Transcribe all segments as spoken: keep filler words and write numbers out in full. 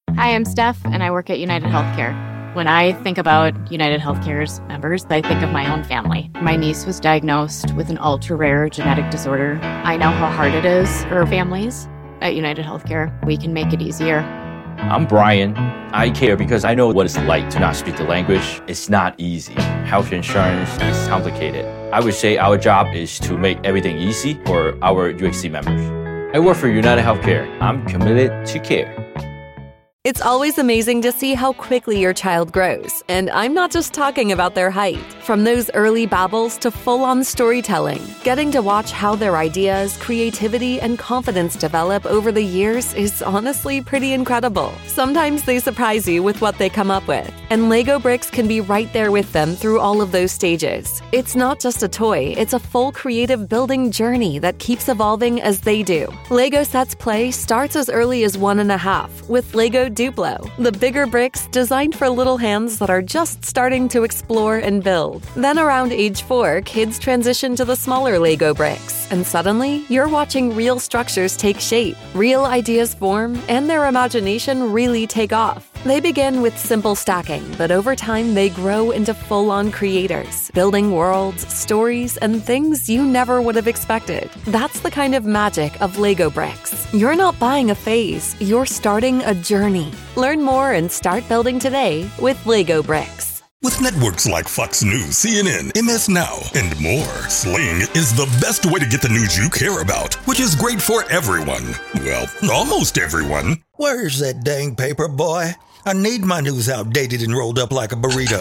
Hi, I'm Steph, and I work at United Healthcare. When I think about United Healthcare's members, I think of my own family. My niece was diagnosed with an ultra-rare genetic disorder. I know how hard it is for families. At United Healthcare, we can make it easier. I'm Brian. I care because I know what it's like to not speak the language. It's not easy. Health insurance is complicated. I would say our job is to make everything easy for our U H C members. I work for United Healthcare. I'm committed to care. It's always amazing to see how quickly your child grows, and I'm not just talking about their height. From those early babbles to full-on storytelling, getting to watch how their ideas, creativity, and confidence develop over the years is honestly pretty incredible. Sometimes they surprise you with what they come up with, and Lego Bricks can be right there with them through all of those stages. It's not just a toy, it's a full creative building journey that keeps evolving as they do. Lego Sets Play starts as early as one and a half with Lego Duplo, the bigger bricks designed for little hands that are just starting to explore and build. Then around age four, kids transition to the smaller Lego bricks, and suddenly you're watching real structures take shape, real ideas form, and their imagination really take off. They begin with simple stacking, but over time they grow into full-on creators, building worlds, stories, and things you never would have expected. That's the kind of magic of Lego Bricks. You're not buying a phase, you're starting a journey. Learn more and start building today with Lego Bricks. With networks like Fox News, C N N, M S Now, and more, Sling is the best way to get the news you care about, which is great for everyone. Well, almost everyone. Where's that dang paper, boy? I need my news outdated and rolled up like a burrito.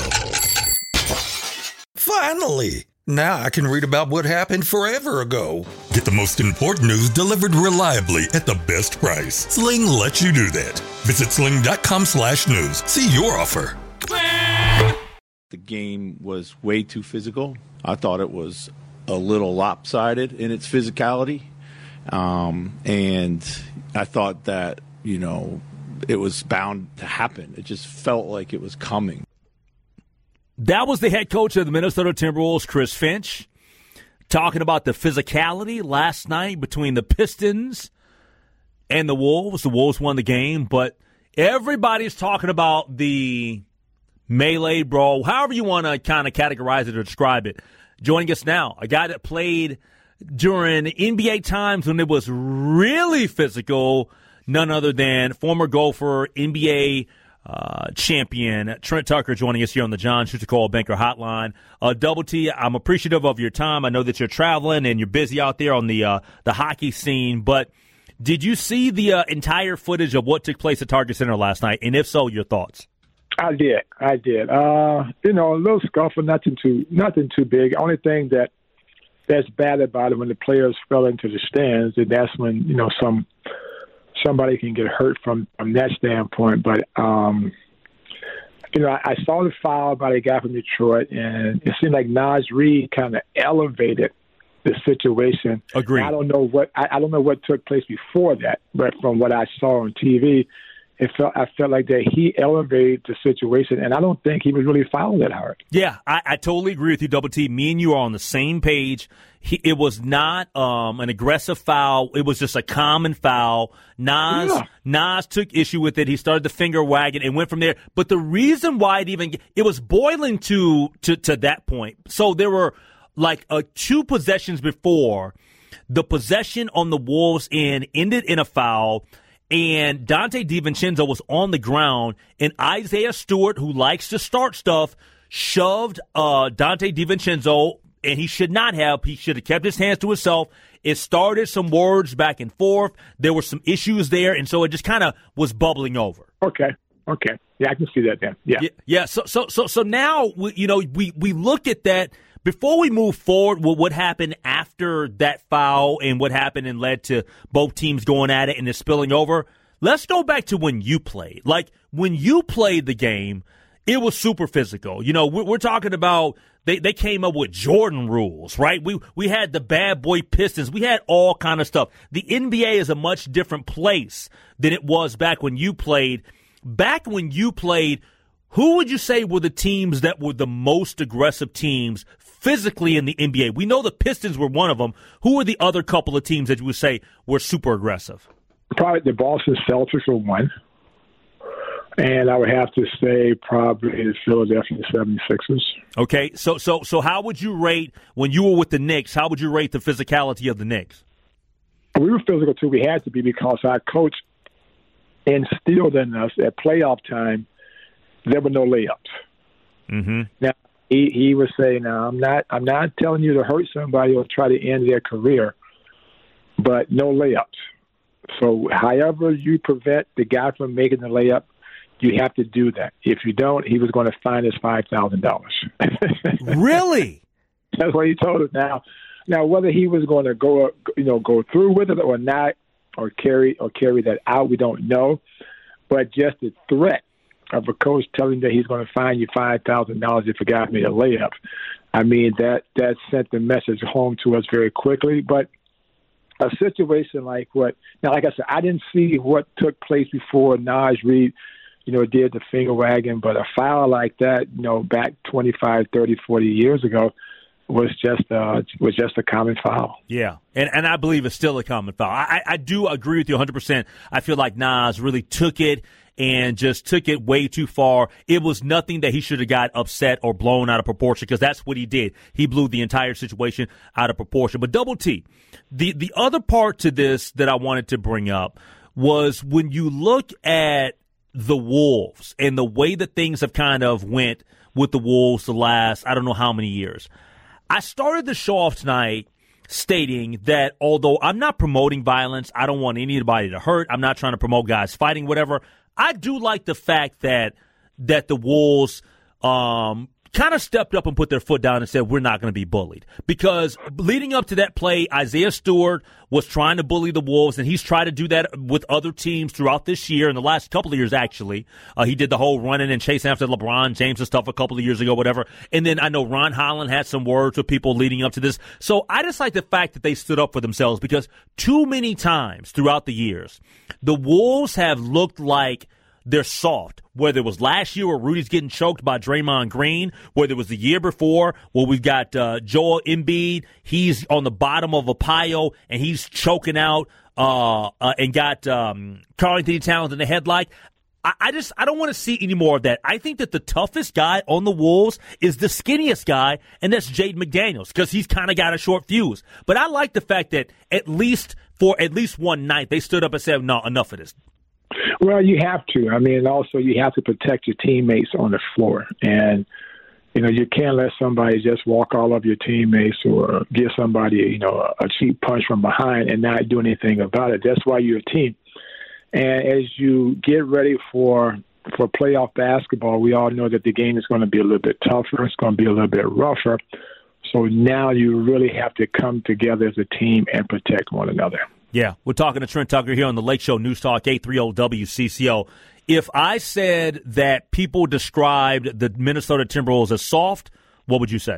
Finally! Now I can read about what happened forever ago. Get the most important news delivered reliably at the best price. Sling lets you do that. Visit sling.com slash news. See your offer. The game was way too physical. I thought it was a little lopsided in its physicality. Um, and I thought that, you know, it was bound to happen. It just felt like it was coming. That was the head coach of the Minnesota Timberwolves, Chris Finch, talking about the physicality last night between the Pistons and the Wolves. The Wolves won the game, but everybody's talking about the melee brawl, however you want to kind of categorize it or describe it. Joining us now, a guy that played during N B A times when it was really physical, none other than former golfer, N B A Uh, champion Trent Tucker joining us here on the John Schuster Coldwell Banker Hotline. Uh, Double T, I'm appreciative of your time. I know that you're traveling and you're busy out there on the uh, the hockey scene, but did you see the uh, entire footage of what took place at Target Center last night? And if so, your thoughts? I did. I did. Uh, you know, a little scuffle, nothing too, nothing too big. Only thing that that's bad about it when the players fell into the stands, and that's when you know some. somebody can get hurt from, from that standpoint. But, um, you know, I, I saw the foul by the guy from Detroit, and it seemed like Naz Reid kind of elevated the situation. Agreed. I don't know what I, I don't know what took place before that, but from what I saw on T V, it felt I felt like that he elevated the situation, and I don't think he was really fouling that hard. Yeah, I, I totally agree with you, Double T. Me and you are on the same page. He, it was not um, an aggressive foul. It was just a common foul. Naz, yeah. Naz took issue with it. He started the finger wagging and went from there. But the reason why it even – it was boiling to, to, to that point. So there were like uh, two possessions before. The possession on the Wolves' end ended in a foul, and Dante DiVincenzo was on the ground, and Isaiah Stewart, who likes to start stuff, shoved uh, Dante DiVincenzo – and he should not have. He should have kept his hands to himself. It started some words back and forth. There were some issues there, and so it just kind of was bubbling over. Okay, okay. Yeah, I can see that then. Yeah. yeah. Yeah, so so so so now, we, you know, we, we look at that. Before we move forward with what happened after that foul and what happened and led to both teams going at it and it spilling over, let's go back to when you played. Like, when you played the game, it was super physical. You know, we're, we're talking about they, they came up with Jordan rules, right? We we had the bad boy Pistons. We had all kind of stuff. The N B A is a much different place than it was back when you played. Back when you played, who would you say were the teams that were the most aggressive teams physically in the N B A? We know the Pistons were one of them. Who were the other couple of teams that you would say were super aggressive? Probably the Boston Celtics were one. And I would have to say probably the Philadelphia seventy-sixers. Okay, so so so how would you rate, when you were with the Knicks, how would you rate the physicality of the Knicks? We were physical, too. We had to be because our coach instilled in us at playoff time, there were no layups. Mm-hmm. Now, he, he would say, now, I'm not, I'm not telling you to hurt somebody or try to end their career, but no layups. So however you prevent the guy from making the layup, you have to do that. If you don't, he was going to fine us five thousand dollars. Really? That's what he told us. Now, now whether he was going to go, you know, go through with it or not, or carry or carry that out, we don't know. But just the threat of a coach telling that he's going to fine you five thousand dollars if a guy made a layup, I mean, that that sent the message home to us very quickly. But a situation like what now, like I said, I didn't see what took place before Naj Reid, you know, did the finger wagging, but a foul like that, you know, back twenty-five, thirty, forty years ago was just uh, was just a common foul. Yeah, and and I believe it's still a common foul. I, I do agree with you one hundred percent. I feel like Naj really took it and just took it way too far. It was nothing that he should have got upset or blown out of proportion, because that's what he did. He blew the entire situation out of proportion. But Double T, the, the other part to this that I wanted to bring up was when you look at the Wolves and the way that things have kind of went with the Wolves the last, I don't know how many years. I started the show off tonight stating that although I'm not promoting violence, I don't want anybody to hurt, I'm not trying to promote guys fighting, whatever, I do like the fact that that the Wolves um, kind of stepped up and put their foot down and said, we're not going to be bullied. Because leading up to that play, Isaiah Stewart was trying to bully the Wolves, and he's tried to do that with other teams throughout this year, in the last couple of years, actually. Uh, he did the whole running and chasing after LeBron James and stuff a couple of years ago, whatever. And then I know Ron Holland had some words with people leading up to this. So I just like the fact that they stood up for themselves, because too many times throughout the years, the Wolves have looked like they're soft, whether it was last year where Rudy's getting choked by Draymond Green, whether it was the year before where we've got uh, Joel Embiid, he's on the bottom of a pile and he's choking out uh, uh, and got um, Karl-Anthony Towns in the headlight. I, I just I don't want to see any more of that. I think that the toughest guy on the Wolves is the skinniest guy, and that's Jaden McDaniels, because he's kind of got a short fuse. But I like the fact that at least for at least one night they stood up and said, no, enough of this. Well, you have to. I mean, also you have to protect your teammates on the floor. And, you know, you can't let somebody just walk all over your teammates or give somebody, you know, a cheap punch from behind and not do anything about it. That's why you're a team. And as you get ready for for playoff basketball, we all know that the game is going to be a little bit tougher. It's going to be a little bit rougher. So now you really have to come together as a team and protect one another. Yeah, we're talking to Trent Tucker here on the Lake Show News Talk eight thirty W C C O. If I said that people described the Minnesota Timberwolves as soft, what would you say?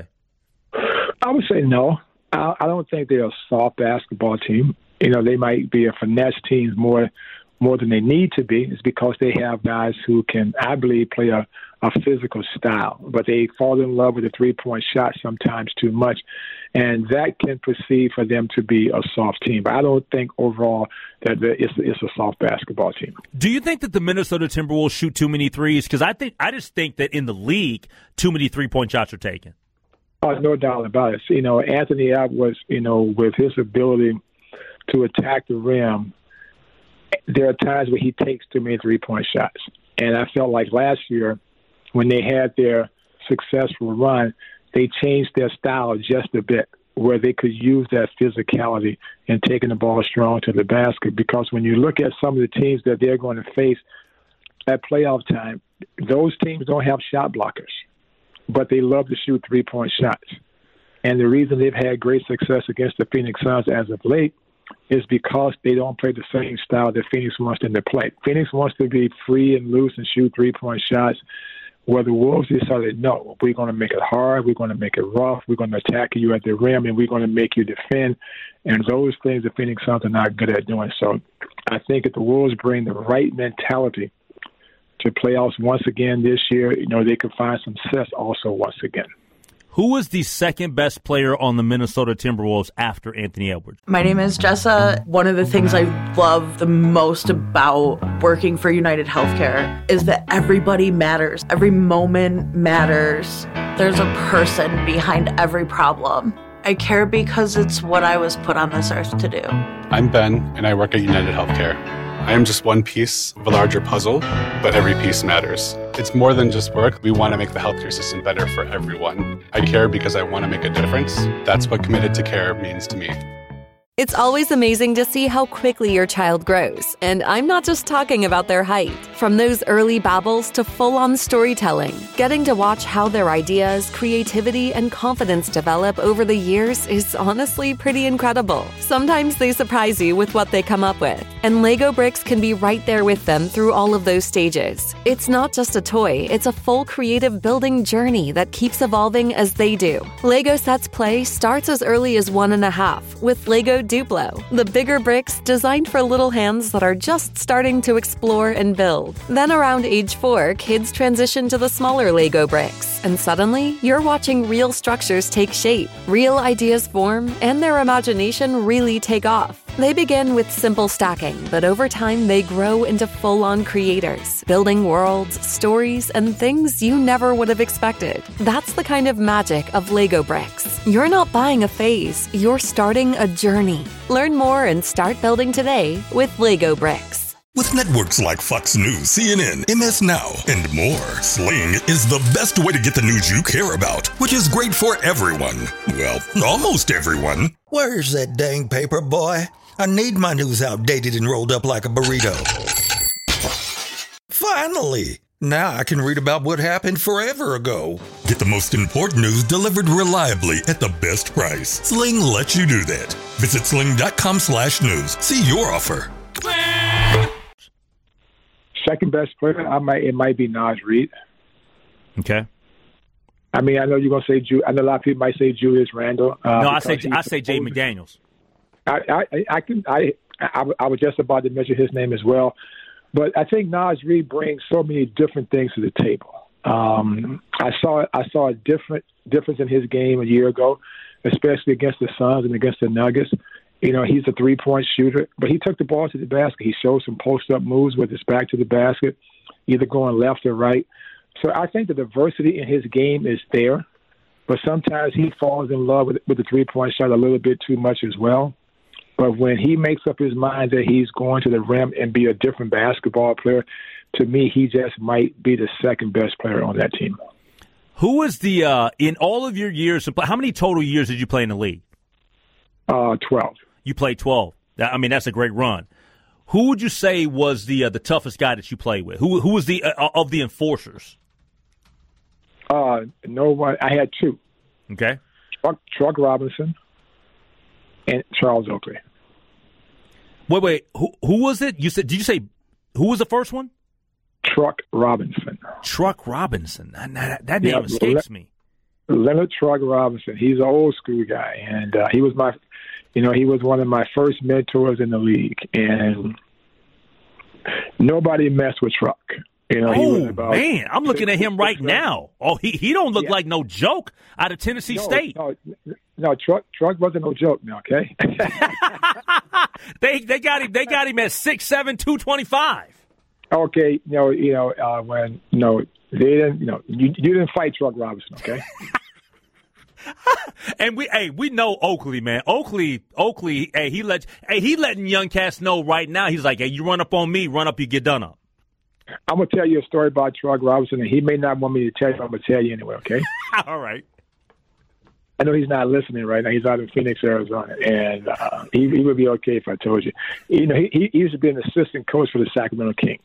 I would say no. I, I don't think they're a soft basketball team. You know, they might be a finesse team more more than they need to be. It's because they have guys who can, I believe, play a, a physical style, but they fall in love with the three-point shot sometimes too much, and that can perceive for them to be a soft team. But I don't think overall that it's, it's a soft basketball team. Do you think that the Minnesota Timberwolves shoot too many threes? Because I think I just think that in the league, too many three-point shots are taken. Oh, no doubt about it. You know, Anthony Edwards, you know, with his ability to attack the rim, there are times where he takes too many three-point shots. And I felt like last year when they had their successful run, they changed their style just a bit where they could use that physicality and taking the ball strong to the basket. Because when you look at some of the teams that they're going to face at playoff time, those teams don't have shot blockers, but they love to shoot three-point shots. And the reason they've had great success against the Phoenix Suns as of late is because they don't play the same style that Phoenix wants them to play. Phoenix wants to be free and loose and shoot three-point shots, where the Wolves decided, no, we're going to make it hard, we're going to make it rough, we're going to attack you at the rim, and we're going to make you defend. And those things the Phoenix Suns are not good at doing. So I think if the Wolves bring the right mentality to playoffs once again this year, you know, they could find some success also once again. Who is the second best player on the Minnesota Timberwolves after Anthony Edwards? My name is Jessa. One of the things I love the most about working for United Healthcare is that everybody matters. Every moment matters. There's a person behind every problem. I care because it's what I was put on this earth to do. I'm Ben, and I work at United Healthcare. I am just one piece of a larger puzzle, but every piece matters. It's more than just work. We want to make the healthcare system better for everyone. I care because I want to make a difference. That's what committed to care means to me. It's always amazing to see how quickly your child grows. And I'm not just talking about their height. From those early babbles to full-on storytelling, getting to watch how their ideas, creativity, and confidence develop over the years is honestly pretty incredible. Sometimes they surprise you with what they come up with. And Lego Bricks can be right there with them through all of those stages. It's not just a toy, it's a full creative building journey that keeps evolving as they do. Lego Sets Play starts as early as one and a half with Lego Duplo, the bigger bricks designed for little hands that are just starting to explore and build. Then around age four, kids transition to the smaller Lego bricks, and suddenly you're watching real structures take shape, real ideas form, and their imagination really take off. They begin with simple stacking, but over time they grow into full-on creators, building worlds, stories, and things you never would have expected. That's the kind of magic of Lego Bricks. You're not buying a phase, you're starting a journey. Learn more and start building today with Lego Bricks. With networks like Fox News, C N N, M S Now, and more, Sling is the best way to get the news you care about, which is great for everyone. Well, almost everyone. Where's that dang paper, boy? I need my news outdated and rolled up like a burrito. Finally! Now I can read about what happened forever ago. Get the most important news delivered reliably at the best price. Sling lets you do that. Visit sling.com slash news. See your offer. Second best player, I might it might be Naz Reid. Okay. I mean, I know you're gonna say Ju. I know a lot of people might say Julius Randle. Uh, no, I say I say Jay McDaniels. I, I I can I, I I was just about to mention his name as well, but I think Naz Reid brings so many different things to the table. Um, I saw I saw a different difference in his game a year ago, especially against the Suns and against the Nuggets. You know, he's a three-point shooter, but he took the ball to the basket. He showed some post-up moves with his back to the basket, either going left or right. So I think the diversity in his game is there, but sometimes he falls in love with, with the three-point shot a little bit too much as well. But when he makes up his mind that he's going to the rim and be a different basketball player, to me, he just might be the second-best player on that team. Who is the, uh, in all of your years, how many total years did you play in the league? Uh, twelve. You played twelve. I mean, that's a great run. Who would you say was the uh, the toughest guy that you played with? Who who was the uh, of the enforcers? Uh, no one. I had two. Okay. Truck, Truck Robinson and Charles Oakley. Wait, wait. Who who was it? You said? Did you say who was the first one? Truck Robinson. Truck Robinson. That, that, that name yeah, escapes Le- me. Leonard Truck Robinson. He's an old school guy, and uh, he was my. You know, he was one of my first mentors in the league, and nobody messed with Truck. You know, oh, he was about, man, I'm looking at him right now. Oh, he, he don't look yeah. like no joke out of Tennessee no, State. No, no, Truck Truck wasn't no joke now, okay? they they got him they got him at six seven, two twenty-five. Okay, you know, you know, uh, when you know they didn't, you know, you, you didn't fight Truck Robinson, okay? And we, hey, we know Oakley, man. Oakley, Oakley, hey, he let, hey, he letting young cats know right now. He's like, hey, you run up on me, run up, you get done up. I'm gonna tell you a story about Truck Robinson, and he may not want me to tell you. I'm gonna tell you anyway, okay? All right. I know he's not listening right now. He's out in Phoenix, Arizona, and uh, he, he would be okay if I told you. You know, he, he used to be an assistant coach for the Sacramento Kings,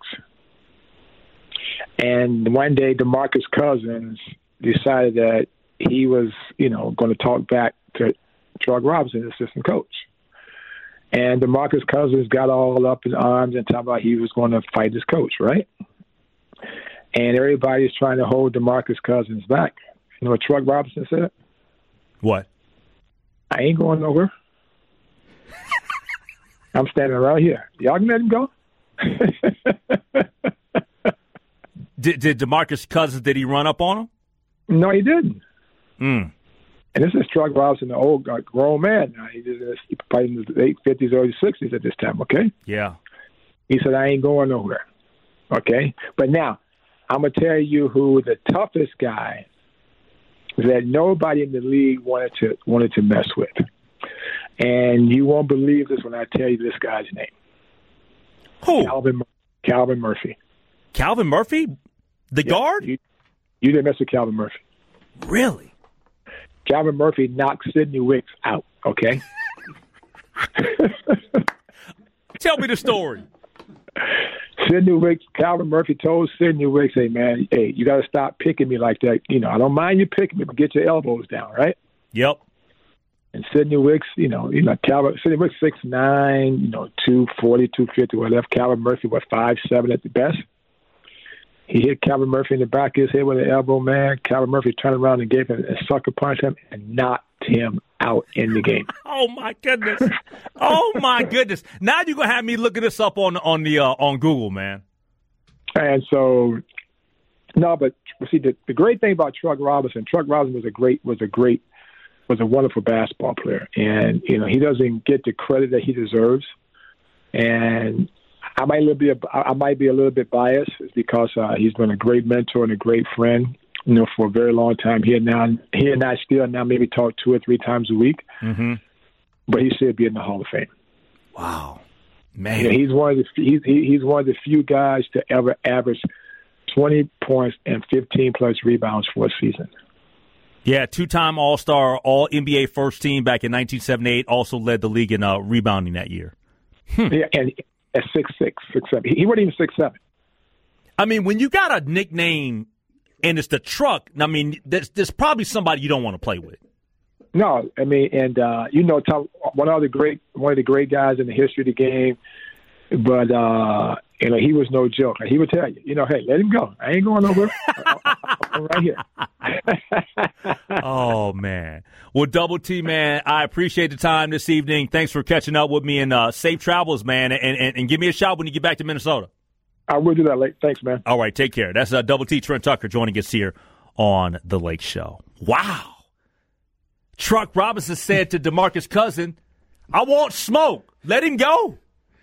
and one day DeMarcus Cousins decided that he was, you know, going to talk back to Truck Robinson, assistant coach. And DeMarcus Cousins got all up in arms and talking about he was going to fight his coach, right? And everybody's trying to hold DeMarcus Cousins back. You know what Truck Robinson said? What? I ain't going nowhere. I'm standing right here. Y'all can let him go? did, did DeMarcus Cousins, did he run up on him? No, he didn't. Mm. And this is Truck Robinson, an old uh, grown man now. He was probably in his late fifties, early sixties at this time, okay? Yeah. He said, I ain't going nowhere, okay? But now, I'm going to tell you who the toughest guy that nobody in the league wanted to wanted to mess with. And you won't believe this when I tell you this guy's name. Who? Calvin, Calvin Murphy. Calvin Murphy? The yeah, guard? You, you didn't mess with Calvin Murphy. Really? Calvin Murphy knocked Sidney Wicks out, okay? Tell me the story. Sidney Wicks, Calvin Murphy told Sidney Wicks, hey, man, hey, you got to stop picking me like that. You know, I don't mind you picking me, but get your elbows down, right? Yep. And Sidney Wicks, you know, you know, Calvin, Sidney Wicks six nine, you know, two forty, two fifty, whatever. Calvin Murphy, what, five seven at the best? He hit Calvin Murphy in the back of his head with an elbow, man. Calvin Murphy turned around and gave him a sucker punch him and knocked him out in the game. Oh, my goodness. Oh, my goodness. Now you're going to have me looking this up on, on, the, uh, on Google, man. And so, no, but see, the, the great thing about Truck Robinson, Truck Robinson was a great, was a great, was a wonderful basketball player. And, you know, he doesn't get the credit that he deserves. And I might be a, I might be a little bit biased because uh, he's been a great mentor and a great friend, you know, for a very long time. He and now he and I still now maybe talk two or three times a week, mm-hmm. but he should be in the Hall of Fame. Wow, man! You know, he's one of the he's he's one of the few guys to ever average twenty points and fifteen plus rebounds for a season. Yeah, two-time All-Star, All N B A first team back in nineteen seventy-eight. Also led the league in uh, rebounding that year. Hmm. Yeah, and at six six, six seven, he, he wasn't even six seven. I mean, when you got a nickname and it's the Truck, I mean, there's, there's probably somebody you don't want to play with. No, I mean, and uh, you know, one of the great, one of the great guys in the history of the game. But uh, you know, he was no joke. He would tell you, you know, hey, let him go. I ain't going nowhere. I'm right here. Oh man, well, Double T, man, I appreciate the time this evening. Thanks for catching up with me, and uh, safe travels, man. And, and and give me a shout when you get back to Minnesota. I will do that, Lake. Thanks, man. All right, take care. That's uh, Double T, Trent Tucker, joining us here on the Lake Show. Wow. Truck Robinson said to DeMarcus Cousins, I want smoke. Let him go.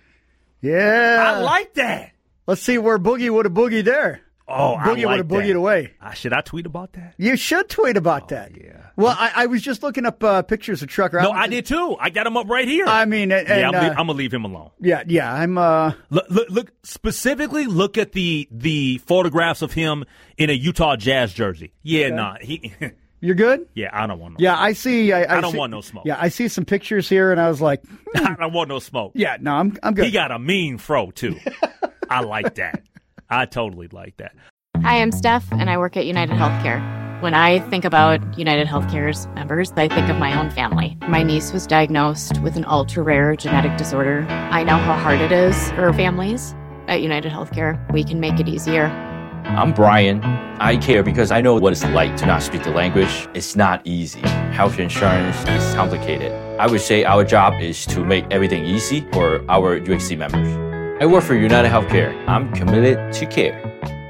Yeah. I like that. Let's see where Boogie would have boogied there. Oh, Boogie I like would have boogied that. away. Uh, should I tweet about that? You should tweet about oh, that. Yeah. Well, I, I was just looking up uh, pictures of Truck Robinson. No, I did too. I got him up right here. I mean, and, yeah, I'm, uh, le- I'm gonna leave him alone. Yeah, yeah. I'm. Uh, look, look, look, specifically, look at the the photographs of him in a Utah Jazz jersey. Yeah, okay. nah, he. You're good? Yeah, I don't want no Yeah, smoke. I see. I, I, I don't see, want no smoke. Yeah, I see some pictures here, and I was like, hmm. I don't want no smoke. Yeah, no, I'm I'm good. He got a mean fro, too. I like that. I totally like that. Hi, I'm Steph, and I work at United Healthcare. When I think about United Healthcare's members, I think of my own family. My niece was diagnosed with an ultra-rare genetic disorder. I know how hard it is for families. At United Healthcare, we can make it easier. I'm Brian. I care because I know what it's like to not speak the language. It's not easy. Health insurance is complicated. I would say our job is to make everything easy for our U H C members. I work for United Healthcare. I'm committed to care.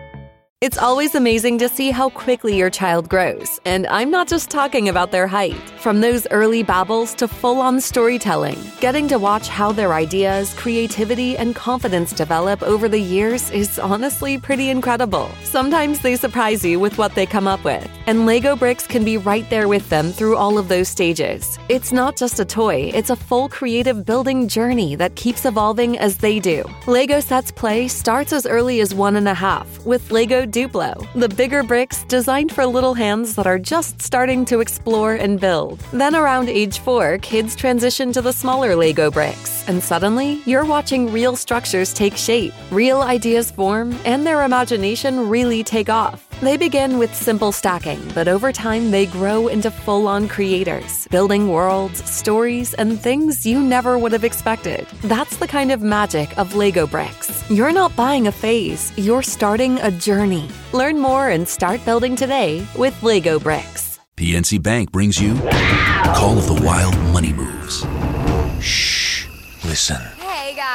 It's always amazing to see how quickly your child grows. And I'm not just talking about their height. From those early babbles to full-on storytelling, getting to watch how their ideas, creativity, and confidence develop over the years is honestly pretty incredible. Sometimes they surprise you with what they come up with. And Lego Bricks can be right there with them through all of those stages. It's not just a toy, it's a full creative building journey that keeps evolving as they do. Lego Sets Play starts as early as one and a half with Lego Duplo, the bigger bricks designed for little hands that are just starting to explore and build. Then around age four, kids transition to the smaller Lego bricks, and suddenly you're watching real structures take shape, real ideas form, and their imagination really take off. They begin with simple stacking, but over time they grow into full-on creators, building worlds, stories, and things you never would have expected. That's the kind of magic of Lego Bricks. You're not buying a phase, you're starting a journey. Learn more and start building today with Lego Bricks. P N C Bank brings you Call of the Wild Money Moves. Shh, listen. Hey guys.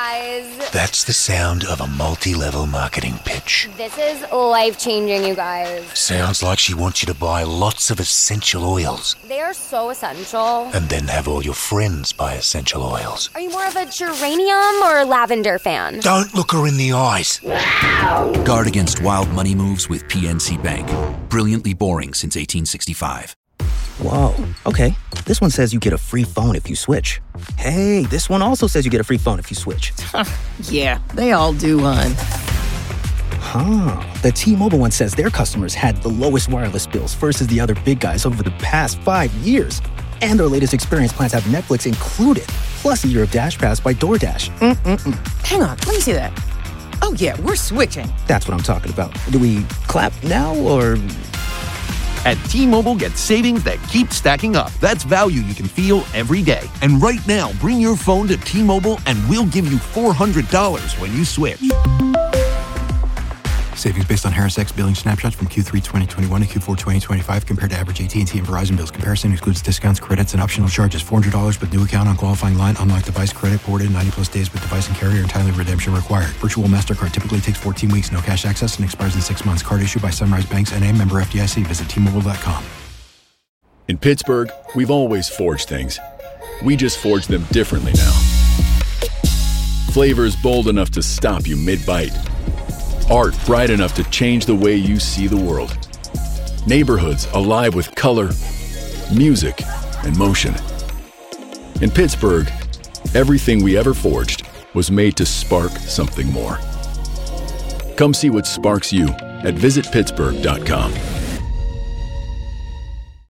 guys. That's the sound of a multi-level marketing pitch. This is life-changing, you guys. Sounds like she wants you to buy lots of essential oils. They are so essential. And then have all your friends buy essential oils. Are you more of a geranium or lavender fan? Don't look her in the eyes. Guard against wild money moves with P N C Bank. Brilliantly boring since eighteen sixty-five. Whoa, okay. This one says you get a free phone if you switch. Hey, this one also says you get a free phone if you switch. Yeah, they all do, hon. Huh. The T-Mobile one says their customers had the lowest wireless bills versus the other big guys over the past five years. And their latest experience plans have Netflix included, plus a year of Dash Pass by DoorDash. Mm-mm-mm. Hang on, let me see that. Oh, yeah, we're switching. That's what I'm talking about. Do we clap now, or... At T-Mobile, get savings that keep stacking up. That's value you can feel every day. And right now, bring your phone to T-Mobile and we'll give you four hundred dollars when you switch. Savings based on Harris X billing snapshots from Q three twenty twenty-one to Q four twenty twenty-five compared to average A T and T and Verizon bills. Comparison excludes discounts, credits, and optional charges. four hundred dollars with new account on qualifying line. Unlocked device credit ported ninety plus days with device and carrier. Entirely redemption required. Virtual MasterCard typically takes fourteen weeks. No cash access and expires in six months. Card issued by Sunrise Banks N A, member F D I C. Visit T Mobile dot com. In Pittsburgh, we've always forged things. We just forge them differently now. Flavors bold enough to stop you mid-bite. Art bright enough to change the way you see the world. Neighborhoods alive with color, music, and motion. In Pittsburgh, everything we ever forged was made to spark something more. Come see what sparks you at visit pittsburgh dot com.